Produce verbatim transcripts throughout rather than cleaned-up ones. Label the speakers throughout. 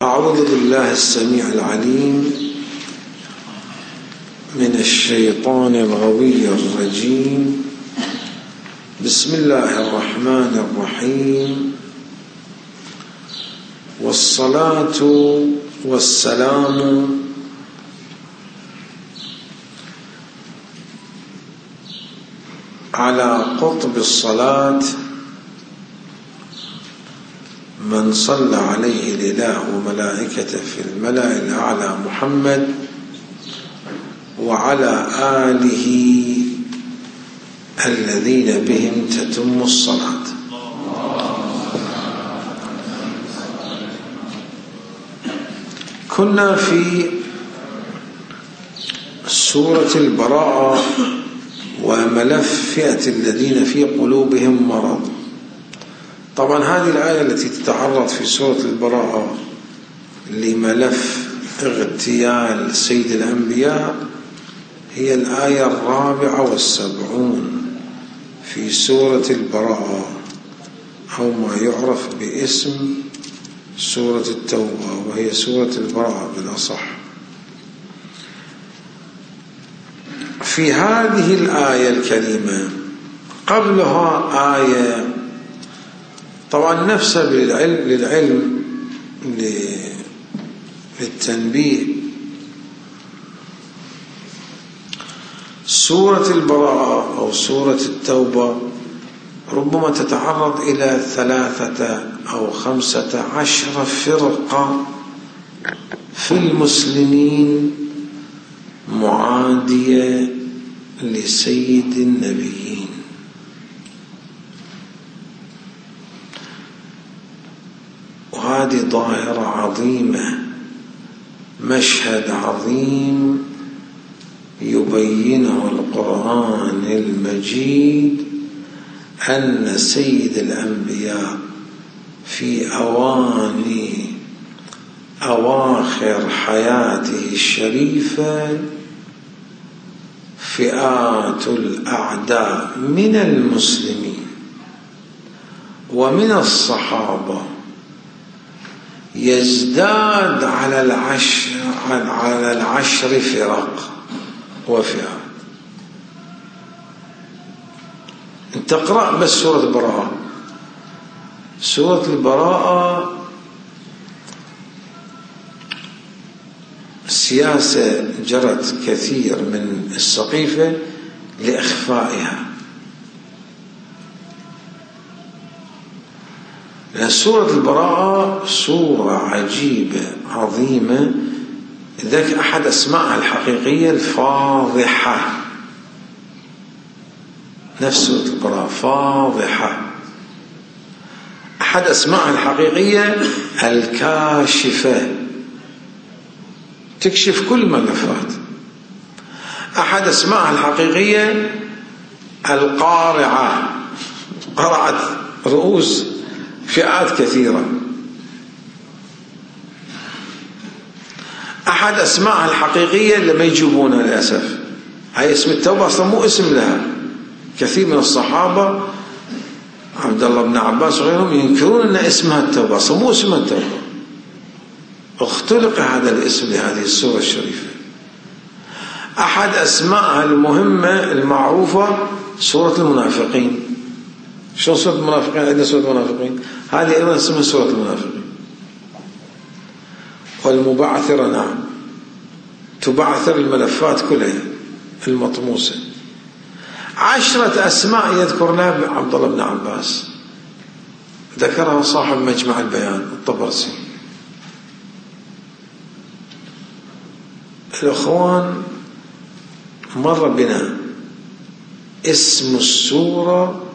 Speaker 1: أعوذ بالله السميع العليم من الشيطان الغوي الرجيم. بسم الله الرحمن الرحيم، والصلاة والسلام على قطب الصلاة من صلى عليه الإله وملائكته في الملأ الأعلى محمد وعلى آله الذين بهم تتم الصلاة. كنا في سورة البراءة وملف فئة الذين في قلوبهم مرض. طبعا هذه الآية التي تتعرض في سورة البراءة لملف اغتيال سيد الأنبياء هي الآية الرابعة والسبعون في سورة البراءة، أو ما يعرف باسم سورة التوبة، وهي سورة البراءة بالأصح. في هذه الآية الكريمة قبلها آية طبعا نفسها للعلم, للعلم للتنبيه. سورة البراءة أو سورة التوبة ربما تتعرض إلى ثلاثة أو خمسة عشر فرقة في المسلمين معادية لسيد النبيين. وهذه ظاهرة عظيمة، مشهد عظيم يبينه القرآن المجيد، أن سيد الأنبياء في أواني أواخر حياته الشريفة فئات الأعداء من المسلمين ومن الصحابة يزداد على العشر على العشر فرق وفئات. انت تقرأ بس سورة البراءة. سورة البراءة سياسة جرت كثير من السقيفة لإخفائها، لأن سورة البراءة سورة عجيبة عظيمة، ذاك أحد أسمائها الحقيقية الفاضحة. نفس سورة البراءة فاضحة. أحد أسمائها الحقيقية الكاشفة، تكشف كل ملفات. أحد أسمائها الحقيقية القارعة، قرعت رؤوس فئات كثيرة. أحد أسمائها الحقيقية لما يجيبونها للأسف، هاي اسم التوبة أصلا مو اسم لها. كثير من الصحابة عبد الله بن عباس وغيرهم ينكرون أن اسمها التوبة، أصلا مو اسمها التوبة، اختلق هذا الاسم لهذه السورة الشريفة. أحد أسمائها المهمة المعروفة سورة المنافقين. شو سورة المنافقين؟ عندنا سورة المنافقين، هذه أيضا اسمها سورة المنافقين. والمبعثرة نعم، تبعثر الملفات كلها المطموسة. عشرة أسماء يذكرنا عبد الله بن عباس، ذكرها صاحب مجمع البيان الطبرسي. الأخوان مر بنا اسم السورة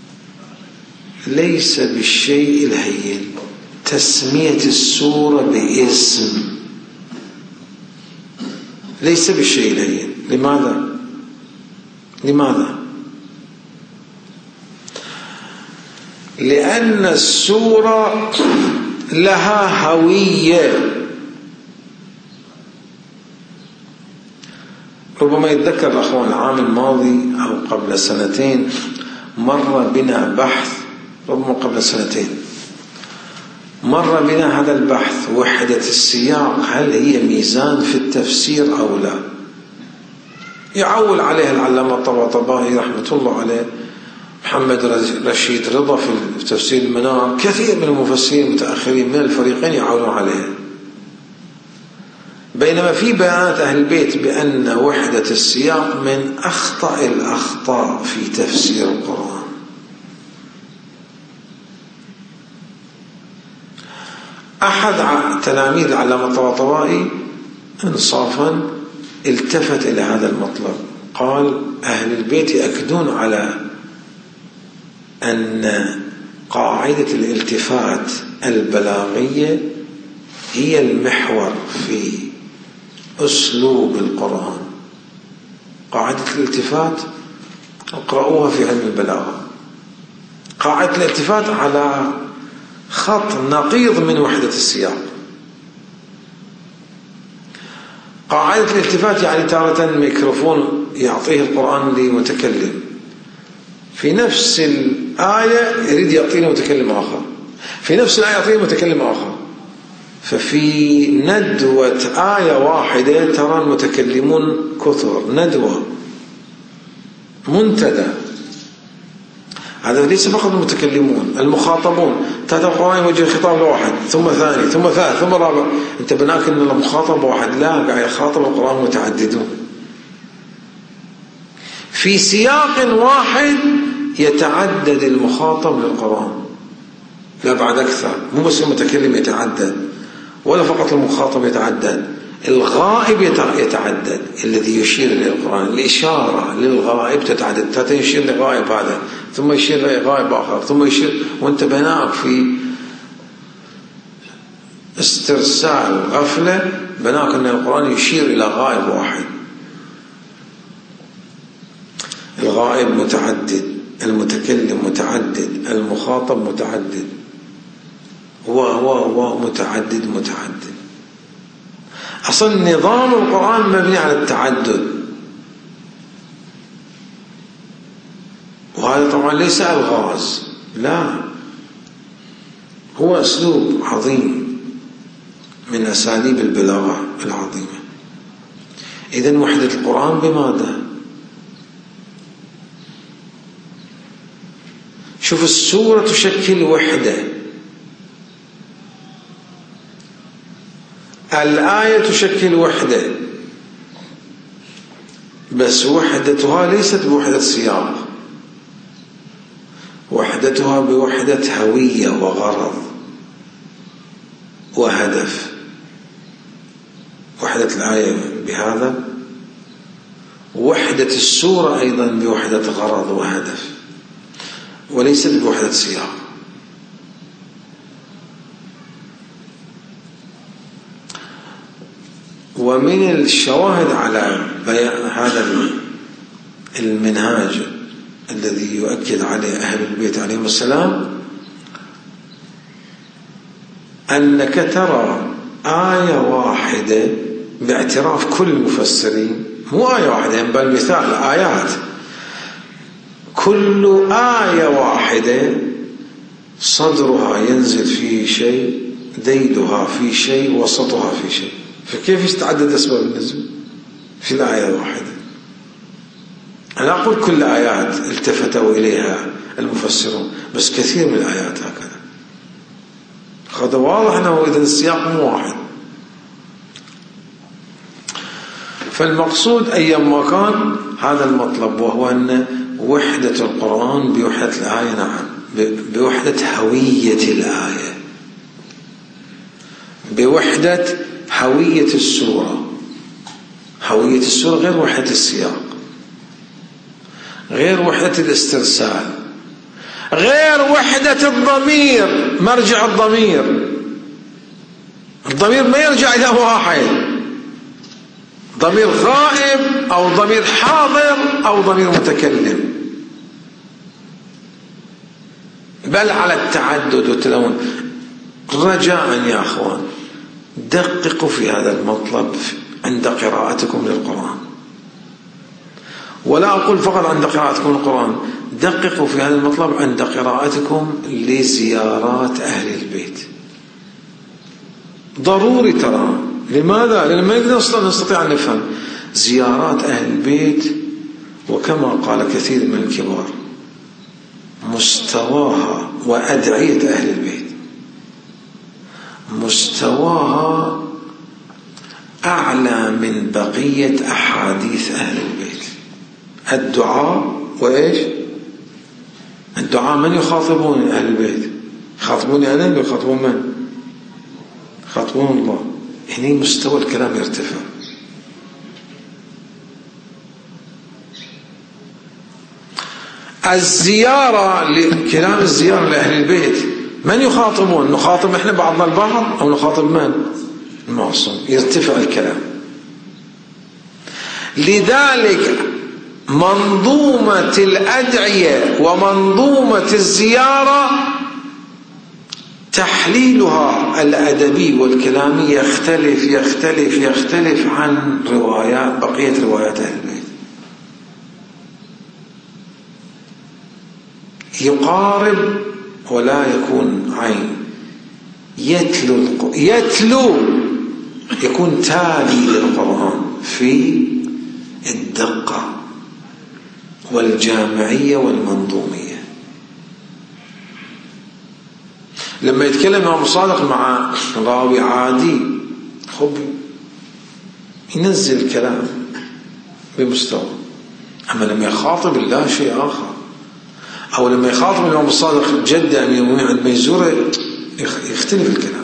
Speaker 1: ليس بالشيء الهين، تسمية السورة باسم ليس بالشيء الهين. لماذا؟ لماذا؟ لأن السورة لها هوية. ربما يتذكر الأخوان العام الماضي أو قبل سنتين مر بنا بحث، ربما قبل سنتين، مر بنا هذا البحث، وحدة السياق هل هي ميزان في التفسير أو لا؟ يعول عليها العلامة الطباطبائي رحمة الله عليه، محمد رشيد رضا في تفسير المنار، كثير من المفسرين المتأخرين من الفريقين يعولون عليها. بينما في بيانات أهل البيت بأن وحدة السياق من أخطأ الأخطاء في تفسير القرآن. أحد تلاميذ العلامة الطباطبائي إنصافا التفت إلى هذا المطلب، قال: أهل البيت يأكدون على أن قاعدة الالتفات البلاغية هي المحور في أسلوب القرآن. قاعدة الالتفات اقرأوها في علم البلاغة. قاعدة الالتفات على خط نقيض من وحدة السياق. قاعدة الالتفات يعني تارة ميكروفون يعطيه القرآن لمتكلم، في نفس الآية يريد يعطينا متكلم آخر، في نفس الآية يعطينا متكلم آخر. ففي ندوة آية واحدة ترى المتكلمون كثر، ندوة منتدى. هذا ليس فقط المتكلمون، المخاطبون. تحت القرآن يوجه الخطاب لواحد، ثم ثاني، ثم ثالث، ثم رابع. انت بناك ان المخاطب واحد، لا، قاعد يخاطب القرآن متعددون في سياق واحد، يتعدد المخاطب للقرآن، لا بعد أكثر. مو بس المتكلم يتعدد، ولا فقط المخاطب يتعدد، الغائب يتعدد، الذي يشير إلى القرآن. الإشارة للغائب تتعدد، تأتي يشير لغائب هذا، ثم يشير لغائب آخر، ثم يشير، وانت بناك في استرسال غفلة، بناك أن القرآن يشير إلى غائب واحد. الغائب متعدد، المتكلم متعدد، المخاطب متعدد، هو هو هو متعدد متعدد. أصلا نظام القرآن مبني على التعدد، وهذا طبعا ليس ألغاز، لا، هو أسلوب عظيم من أساليب البلاغة العظيمة. إذن وحدة القرآن بماذا؟ شوف، السورة تشكل وحدة، الآية تشكل وحدة، بس وحدتها ليست بوحدة سياق، وحدتها بوحدة هوية وغرض وهدف. وحدة الآية بهذا، وحدة السورة أيضا بوحدة غرض وهدف، وليست بوحدة سياق. ومن الشواهد على هذا المنهاج الذي يؤكد عليه أهل البيت عليهم السلام، أنك ترى آية واحدة باعتراف كل المفسرين، مو آية واحدة بل مثال آيات، كل آية واحدة صدرها ينزل فيه شيء، ديدها في شيء، وسطها في شيء. فكيف يتعدد أسباب النزول في الآية الواحدة؟ أنا أقول كل آيات التفتوا إليها المفسرون، بس كثير من الآيات هكذا. هذا واضح أنه إذا السياق مو واحد. فالمقصود أيما كان هذا المطلب، وهو أن وحدة القرآن بوحدة الآية، نعم، بوحدة هوية الآية، بوحدة هوية السورة. هوية السورة غير وحدة السياق، غير وحدة الاسترسال، غير وحدة الضمير، مرجع الضمير. الضمير ما يرجع إلى واحد، ضمير غائب أو ضمير حاضر أو ضمير متكلم، بل على التعدد والتلون. رجاء يا أخوان، دققوا في هذا المطلب عند قراءتكم للقرآن، ولا أقول فقط عند قراءتكم للقرآن، دققوا في هذا المطلب عند قراءتكم لزيارات أهل البيت. ضروري ترى. لماذا؟ لأن ما نقدر نستطيع أن نفهم زيارات أهل البيت، وكما قال كثير من الكبار مستواها وأدعية أهل البيت مستواها أعلى من بقية أحاديث أهل البيت. الدعاء وإيش؟ الدعاء من يخاطبون أهل البيت؟ يخاطبوني أنا ولا يخاطبون من؟ يخاطبون الله. هنا مستوى الكلام يرتفع. الزيارة، كلام الزيارة لأهل البيت من يخاطبون؟ نخاطب إحنا بعضنا البعض أو نخاطب من؟ المعصوم. يرتفع الكلام. لذلك منظومة الأدعية ومنظومة الزيارة تحليلها الأدبي والكلامي يختلف يختلف يختلف عن روايات بقية روايات أهل البيت. يقارب ولا يكون عين. يتلو يتلو يكون تالي للقرآن في الدقة والجامعية والمنظومية. لما يتكلم إمام صادق مع راوي عادي خب ينزل الكلام بمستوى، أما لما يخاطب الله شيء آخر، أو لما يخاطب الإمام الصادق جد أمير المؤمنين عند ميزورة يختلف الكلام.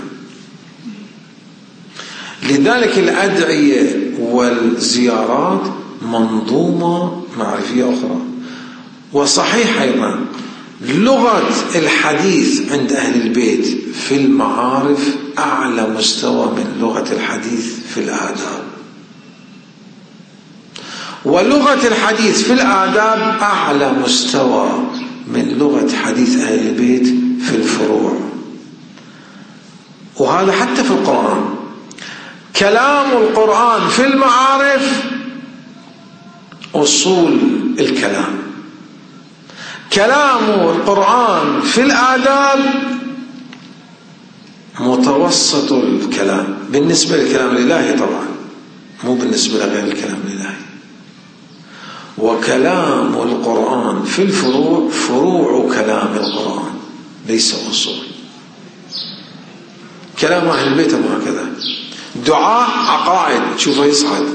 Speaker 1: لذلك الأدعية والزيارات منظومة معرفية أخرى. وصحيح أيضا لغة الحديث عند أهل البيت في المعارف أعلى مستوى من لغة الحديث في الآداب، ولغة الحديث في الآداب أعلى مستوى من لغة حديث أهل البيت في الفروع. وهذا حتى في القرآن. كلام القرآن في المعارف أصول الكلام، كلام القرآن في الآداب متوسط الكلام بالنسبة للكلام الإلهي، طبعا مو بالنسبة لغير الكلام الإلهي. وكلام القرآن في الفروع فروع كلام القرآن ليس أصول. كلام أهل البيت هكذا. دعاء عقائد تشوفه يصعد،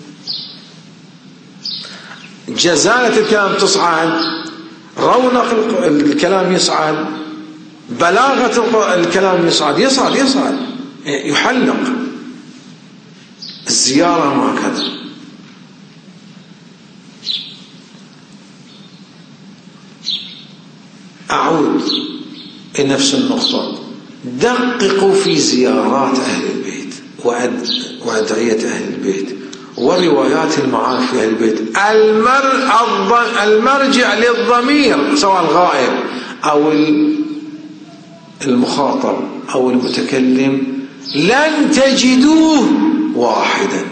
Speaker 1: جزالة الكلام تصعد، رونق الكلام يصعد، بلاغة الكلام يصعد يصعد يصعد يحلق. الزيارة هكذا. أعود لنفس النقطة. دققوا في زيارات أهل البيت وأدعية أهل البيت وروايات المعارف أهل البيت. المر... المرجع للضمير سواء الغائب أو المخاطب أو المتكلم لن تجدوه واحدا.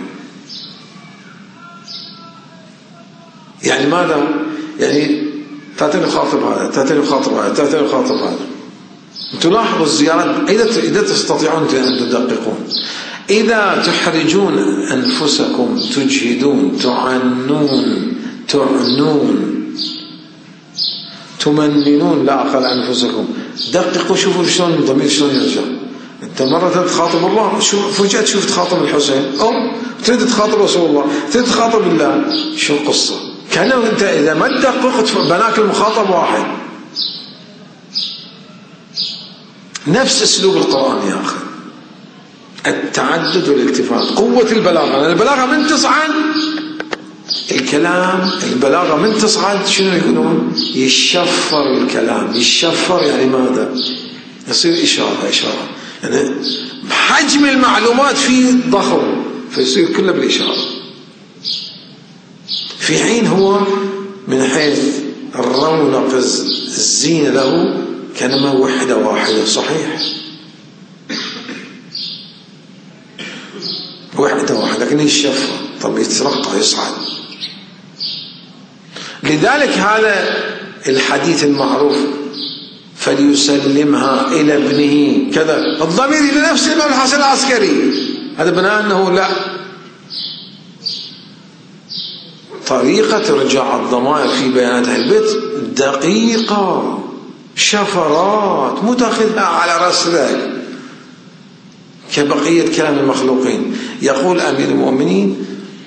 Speaker 1: يعني ماذا؟ يعني تأتي خاطب هذا، تأتي خاطب هذا، تأتي خاطب هذا. تلاحظوا الزيارات إذا إذا تستطيعون أن تدققون. إذا تحرجون أنفسكم، تجهدون، تعنون، تعنون، تمننون لا أقل أنفسكم، دققوا شوفوا شلون الضمير شلون يرجع. أنت مرة تخاطب الله، شوف فجأة تشوف تخاطب الحسين، أو تريد تخاطب رسول الله، تريد تخاطب الله، شو القصة؟ كأنه أنت إذا ما تدققت بناك المخاطب واحد. نفس أسلوب القرآن يا أخي، التعدد والالتفات، قوة البلاغة. البلاغة من تصعد الكلام، البلاغة من تصعد شنو يقولون؟ يشفر الكلام. يشفر يعني ماذا؟ يصير إشارة إشارة، يعني حجم المعلومات فيه ضخم فيصير كله بالإشارة، في حين هو من حيث الرونق الزينة له كلمة وحدة واحدة. صحيح واحدة واحدة لكن يشفر، طب يترقى يصعد. لذلك هذا الحديث المعروف فليسلمها إلى ابنه كذا، الضمير إلى نفس الإمام الحسن العسكري. هذا بناء أنه لا، طريقة إرجاع الضمائر في بيانات أهل البيت دقيقة، شفرات متخذها على رسلك كبقية كلام المخلوقين. يقول أمير المؤمنين: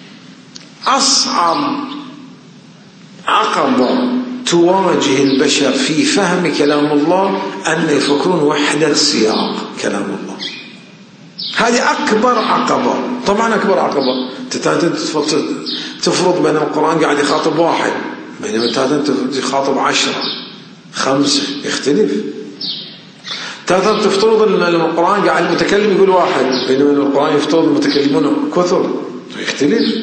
Speaker 1: أصعب عقبة تواجه البشر في فهم كلام الله أن يفكرون وحدة سياق كلام الله. هذه أكبر عقبة، طبعا أكبر عقبة. تفرض بين القرآن قاعد يخاطب واحد، بينما تاتا يخاطب عشرة خمسة، يختلف. تاتا تفترض أن القرآن قاعد المتكلم يقول واحد، بينما القرآن يفترض المتكلمون كثر، يختلف.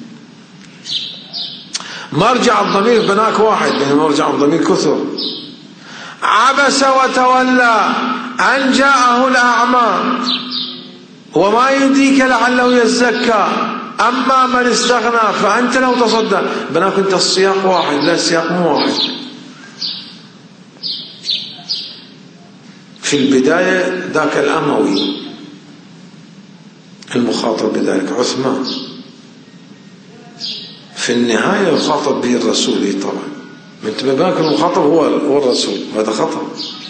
Speaker 1: مرجع الضمير بناك واحد، بينما مرجع الضمير كثر. عبس وتولى أن جاءه الأعمى وما يدريك لعله يزكى أما من استغنى فأنت لو تصدى. بناك أنت السياق واحد، لا السياق مو واحد. في البداية ذاك الأموي المخاطب بذلك عثمان، في النهاية يخاطب به الرسول. طبعا من تبقى المخاطب هو هو الرسول، هذا خطأ.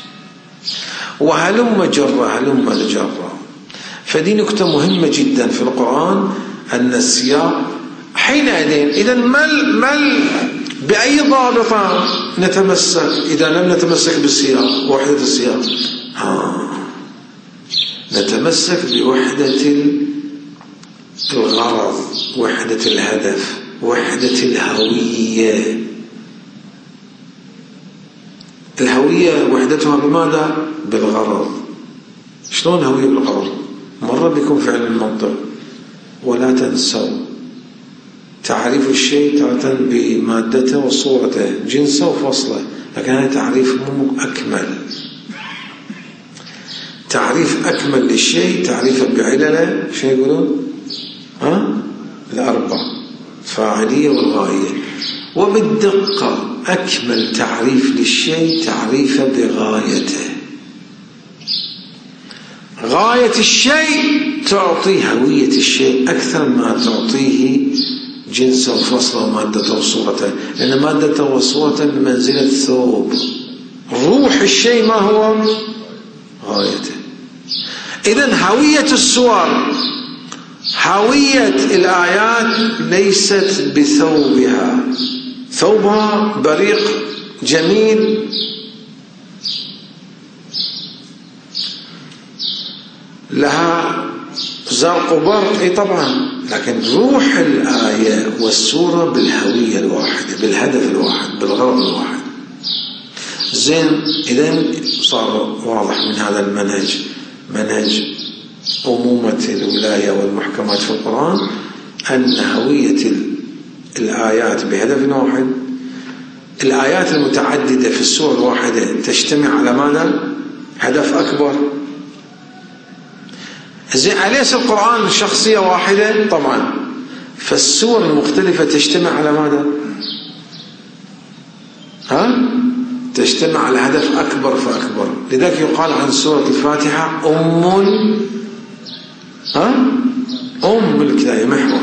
Speaker 1: وهلم جرة هلم الجرة. فدي نكتة مهمة جدا في القرآن، أن السياق حينئذ إذا ما ما بأي ضابط نتمسك إذا لم نتمسك بالسياق، وحدة السياق؟ ها نتمسك بوحدة الغرض، وحدة الهدف، وحدة الهوية. الهوية وحدتها بماذا؟ بالغرض. شلون هوية بالغرض؟ مرة بكم فعل المنطق. ولا تنسوا تعريف الشيء تارة بمادته وصورته، جنسه وفصله، لكن هذا تعريف مو أكمل. تعريف أكمل للشيء تعريفه بعلله، شو يقولون؟ ها؟ الأربع: فاعلية والغاية. وبالدقة أكمل تعريف للشيء تعريفه بغايته. غاية الشيء تعطي هوية الشيء أكثر ما تعطيه جنسه وفصله ومادته وصورته، لأن مادته وصورته بمنزلة ثوب. روح الشيء ما هو؟ غايته. إذن هوية الصور، هوية الآيات ليست بثوبها. ثوبها بريق جميل لها زرق وبرق، اي طبعا، لكن روح الآية والسورة بالهوية الواحدة، بالهدف الواحد، بالغرض الواحد. زين، إذن صار واضح من هذا المنهج، منهج أمومة الولاية والمحكمات في القرآن، أن هوية الآيات بهدف واحد. الآيات المتعددة في السورة الواحدة تجتمع على ماذا؟ هدف أكبر. زين، أليس القرآن شخصية واحدة؟ طبعا. فالسور المختلفة تجتمع على ماذا؟ ها؟ تجتمع على هدف أكبر فأكبر. لذلك يقال عن سورة الفاتحة أم ها؟ أم الكتاب، محور.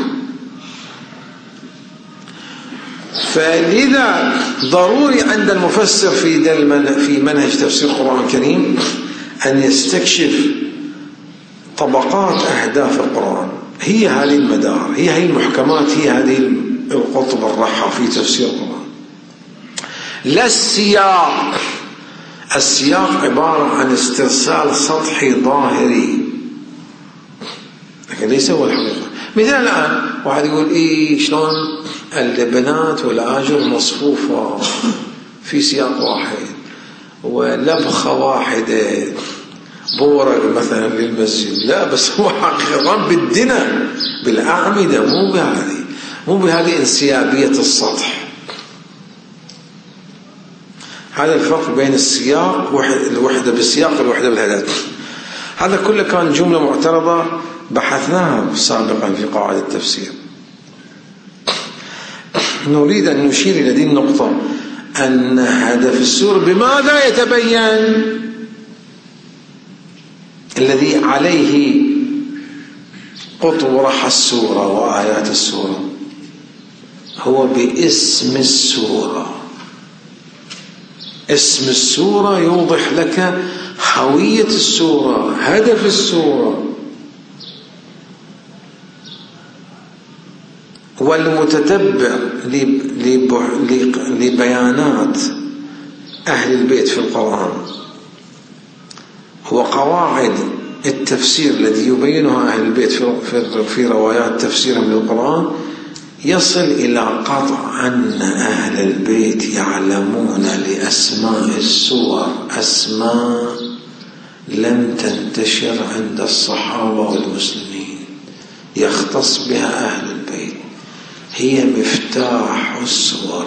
Speaker 1: فلذا ضروري عند المفسر في في منهج تفسير القرآن الكريم أن يستكشف طبقات أهداف القرآن. هي هذه المدار، هي هذه المحكمات، هي هذه القطب الرحى في تفسير القرآن. لا السياق. السياق عبارة عن استرسال سطحي ظاهري، لكن ليس هو الحقيقة. مثلا الآن واحد يقول إيه شلون البنات والآجر مصفوفة في سياق واحد ولبخة واحدة، بورق مثلا للمسجد. لا، بس هو حقيقة بالدنا بالأعمدة، مو بهذه مو بهذه انسيابية السطح. هذا الفرق بين السياق، الوحدة بالسياق والوحدة بالهدف. هذا كله كان جملة معترضة بحثناها سابقا في قواعد التفسير. نريد أن نشير إلى هذه النقطة، أن هدف السورة بماذا يتبين؟ الذي عليه أطورح السورة وآيات السورة هو باسم السورة. اسم السورة يوضح لك هوية السورة، هدف السورة. والمتتبع لبيانات أهل البيت في القرآن وقواعد التفسير الذي يبينها أهل البيت في روايات تفسيرهم للقرآن يصل إلى قطع أن أهل البيت يعلمون لأسماء السور أسماء لم تنتشر عند الصحابة والمسلمين، يختص بها أهل البيت، هي مفتاح السور.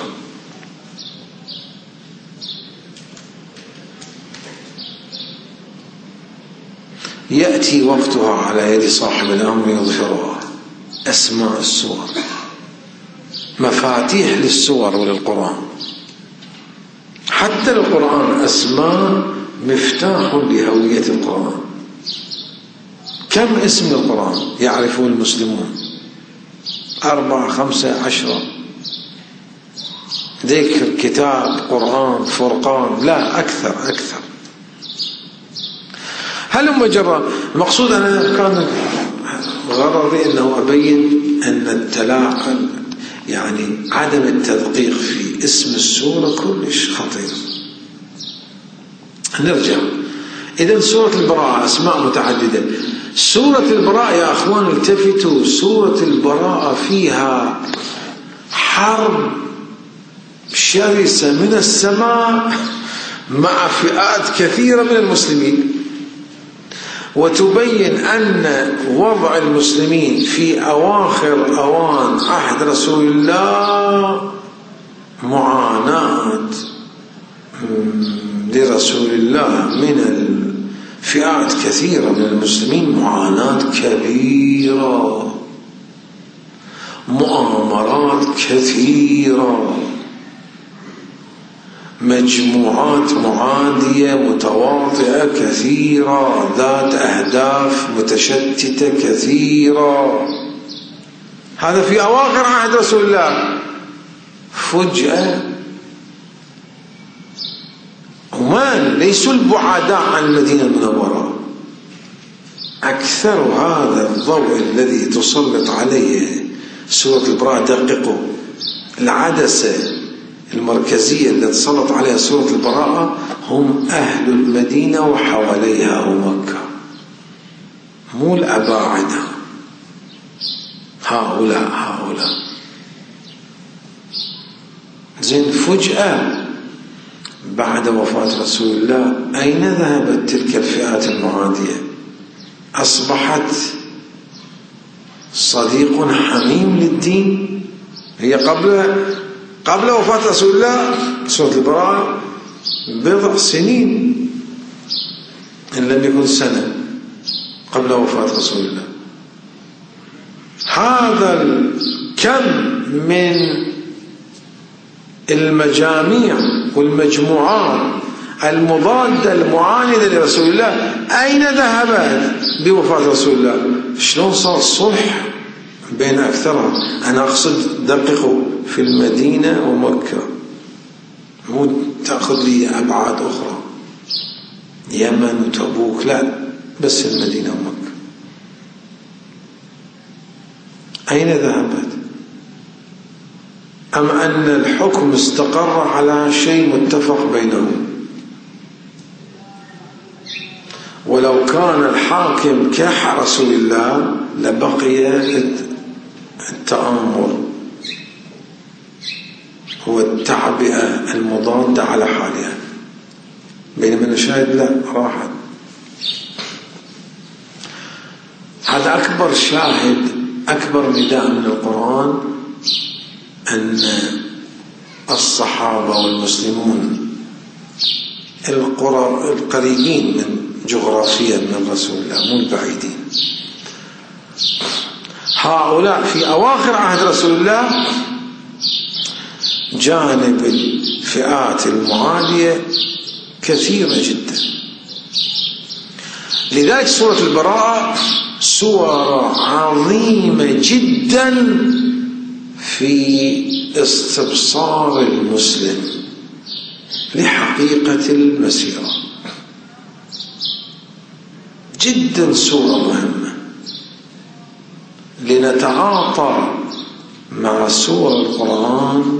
Speaker 1: يأتي وقتها على يد صاحب الأمر يظهرها. أسماء السور مفاتيح للسور وللقرآن، حتى القرآن أسماء مفتاح لهوية القرآن. كم اسم القرآن يعرفه المسلمون؟ أربعة خمسة عشرة، ذكر كتاب قرآن فرقان، لا أكثر أكثر. هل مجرد المقصود أنا كان غرضي أنه أبين أن التلاعب يعني عدم التدقيق في اسم السورة كلش خطير. نرجع إذن سورة البراءة أسماء متعددة. سورة البراءة يا أخوان التفتوا، سورة البراءة فيها حرب شرسة من السماء مع فئات كثيرة من المسلمين، وتبين أن وضع المسلمين في أواخر أوان عهد رسول الله معاناة لرسول الله من الفئات كثيرة من المسلمين، معاناة كبيرة، مؤامرات كثيرة، مجموعات معادية متواطئة كثيرة، ذات أهداف متشتتة كثيرة. هذا في أواخر عهد رسول الله. فجأة ومن ليسوا البعداء عن المدينة المنورة، أكثر هذا الضوء الذي تسلط عليه سورة البراءة. دققوا العدسة المركزية التي تسلط عليها سورة البراءة هم أهل المدينة وحواليها ومكة، مو الأباعدة، هؤلاء هؤلاء زين. فجأة بعد وفاة رسول الله أين ذهبت تلك الفئات المعادية؟ أصبحت صديق حميم للدين. هي قبل قبل وفاة رسول الله سورة البراءة بضع سنين إن لم يكن سنة قبل وفاة رسول الله. هذا الكم من المجاميع والمجموعات المضادة المعاندة لرسول الله أين ذهبت بوفاة رسول الله؟ شلون صار الصلح بين أكثرها؟ أنا أقصد دققوا في المدينة ومكة، مو تأخذ لي أبعاد أخرى يمن وتبوك، لا، بس المدينة ومكة. أين ذهبت؟ أم أن الحكم استقر على شيء متفق بينهم؟ ولو كان الحاكم كرسول الله لبقي التآمر هو التعبئة المضادة على حالها، بينما نشاهد لا، راحت. هذا أكبر شاهد، أكبر نداء من القرآن أن الصحابة والمسلمون القرى القريبين من جغرافيا من رسول الله مو البعيدين، هؤلاء في أواخر عهد رسول الله جانب الفئات المعادية كثيرة جدا. لذلك سورة البراءة سورة عظيمة جدا في استبصار المسلم لحقيقة المسيرة، جدا سورة مهمة. لنتعاطى مع سور القرآن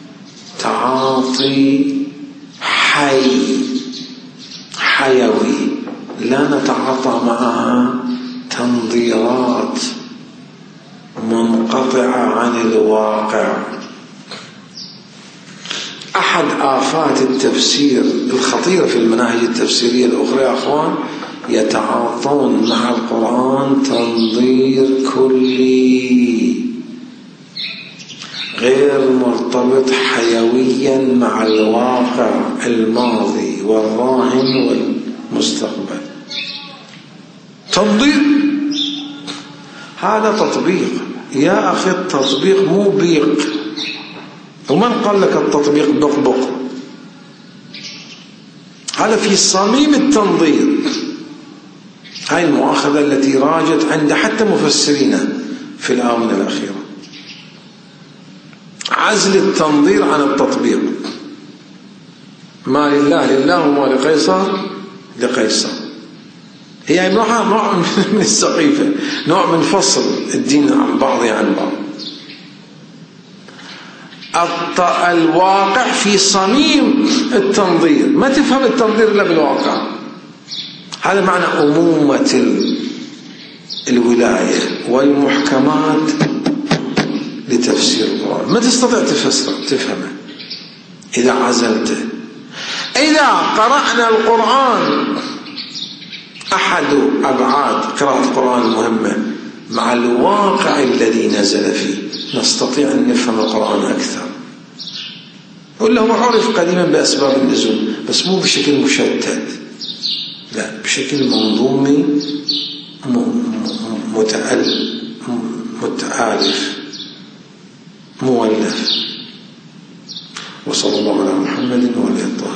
Speaker 1: تعاطي حي حيوي، لا نتعاطى معها تنظيرات منقطعة عن الواقع. أحد آفات التفسير الخطيرة في المناهج التفسيرية الأخرى يا أخوان، يتعاطون مع القرآن تنظير كلي غير مرتبط حيويا مع الواقع الماضي والراهن والمستقبل. تنظير هذا تطبيق يا أخي، التطبيق مو بيق. ومن قال لك التطبيق بقبق؟ هذا في صميم التنظير. هاي المؤاخذة التي راجت عند حتى مفسرين في الآونة الأخيرة، عزل التنظير عن التطبيق. ما لله لله وما لقيصر لقيصر. هي نوع نوع من السقيفة، نوع من فصل الدين عن بعضه عن بعض. الواقع في صميم التنظير، ما تفهم التنظير إلا بالواقع. هذا معنى أمومة الولاية والمحكمات لتفسير القرآن. ما تستطيع تفسره تفهمه إذا عزلته. إذا قرأنا القرآن، أحد أبعاد قراءة القرآن المهمة مع الواقع الذي نزل فيه نستطيع أن نفهم القرآن أكثر. ولا هو عرف قديما بأسباب النزول بس مو بشكل مشتت، لا بشكل منظومي متآلف مولف. وصلى الله على محمد وعلى آله.